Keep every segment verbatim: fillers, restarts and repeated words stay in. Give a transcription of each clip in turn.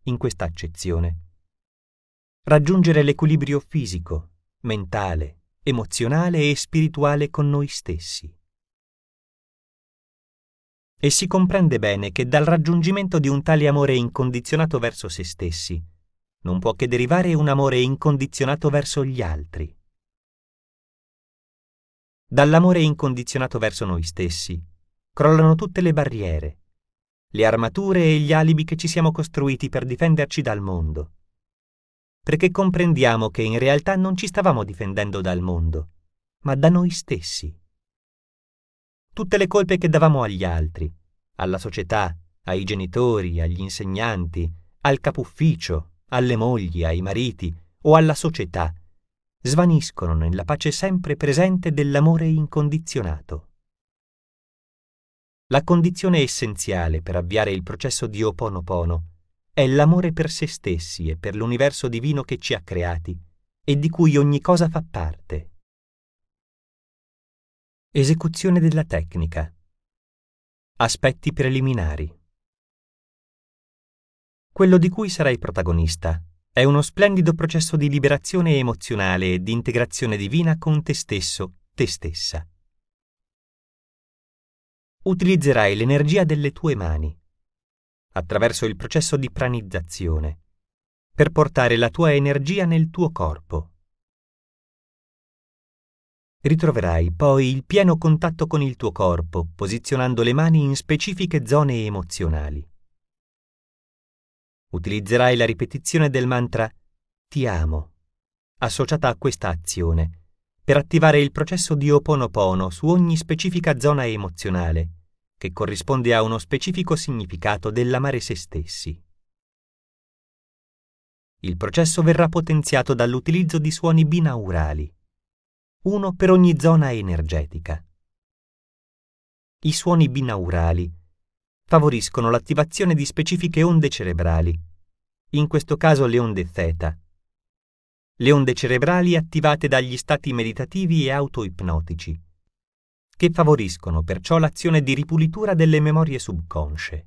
in questa accezione. Raggiungere l'equilibrio fisico, mentale, emozionale e spirituale con noi stessi. E si comprende bene che dal raggiungimento di un tale amore incondizionato verso se stessi non può che derivare un amore incondizionato verso gli altri. Dall'amore incondizionato verso noi stessi crollano tutte le barriere, le armature e gli alibi che ci siamo costruiti per difenderci dal mondo, perché comprendiamo che in realtà non ci stavamo difendendo dal mondo, ma da noi stessi. Tutte le colpe che davamo agli altri, alla società, ai genitori, agli insegnanti, al capufficio, alle mogli, ai mariti o alla società, svaniscono nella pace sempre presente dell'amore incondizionato. La condizione essenziale per avviare il processo di Ho'oponopono è l'amore per se stessi e per l'universo divino che ci ha creati e di cui ogni cosa fa parte. Esecuzione della tecnica. Aspetti preliminari. Quello di cui sarai protagonista è uno splendido processo di liberazione emozionale e di integrazione divina con te stesso, te stessa. Utilizzerai l'energia delle tue mani, attraverso il processo di pranizzazione, per portare la tua energia nel tuo corpo. Ritroverai poi il pieno contatto con il tuo corpo, posizionando le mani in specifiche zone emozionali. Utilizzerai la ripetizione del mantra Ti amo, associata a questa azione, per attivare il processo di Ho'oponopono su ogni specifica zona emozionale, che corrisponde a uno specifico significato dell'amare se stessi. Il processo verrà potenziato dall'utilizzo di suoni binaurali, uno per ogni zona energetica. I suoni binaurali favoriscono l'attivazione di specifiche onde cerebrali, in questo caso le onde theta, le onde cerebrali attivate dagli stati meditativi e autoipnotici, che favoriscono perciò l'azione di ripulitura delle memorie subconsce.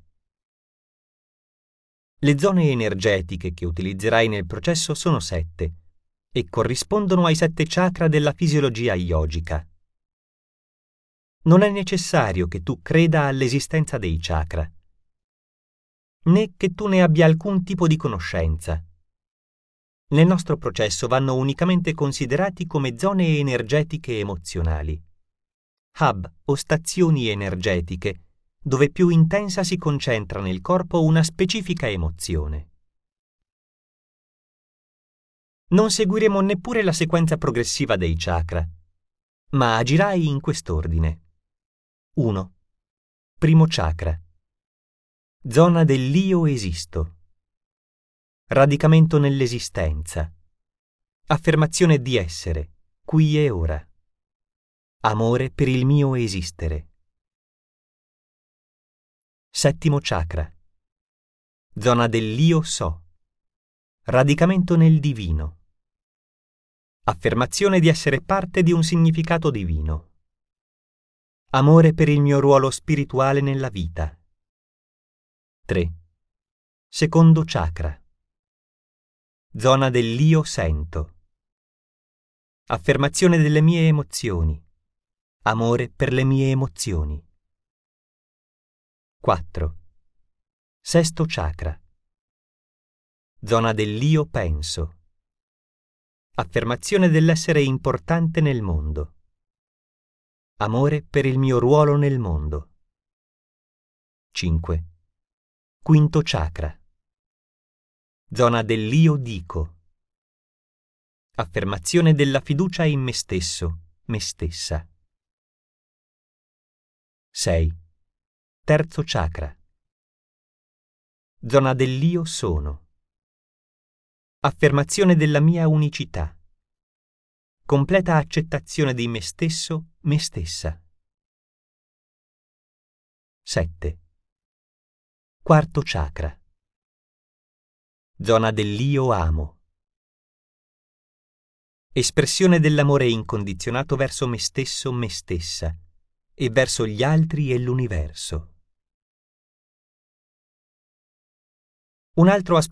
Le zone energetiche che utilizzerai nel processo sono sette e corrispondono ai sette chakra della fisiologia yogica. Non è necessario che tu creda all'esistenza dei chakra, né che tu ne abbia alcun tipo di conoscenza. Nel nostro processo vanno unicamente considerati come zone energetiche emozionali, hub o stazioni energetiche, dove più intensa si concentra nel corpo una specifica emozione. Non seguiremo neppure la sequenza progressiva dei chakra, ma agirai in quest'ordine. uno. Primo chakra. Zona dell'io esisto. Radicamento nell'esistenza. Affermazione di essere, qui e ora. Amore per il mio esistere. Settimo chakra. Zona dell'io so. Radicamento nel divino. Affermazione di essere parte di un significato divino. Amore per il mio ruolo spirituale nella vita. tre. Secondo chakra. Zona dell'io sento. Affermazione delle mie emozioni. Amore per le mie emozioni. quattro. Sesto chakra. Zona dell'io penso. Affermazione dell'essere importante nel mondo. Amore per il mio ruolo nel mondo. cinque. Quinto chakra. Zona dell'io dico. Affermazione della fiducia in me stesso, me stessa. sei. Terzo chakra. Zona dell'io sono. Affermazione della mia unicità. Completa accettazione di me stesso, me stessa. sette. Quarto chakra. Zona dell'io amo. Espressione dell'amore incondizionato verso me stesso, me stessa, e verso gli altri e l'universo. Un altro aspetto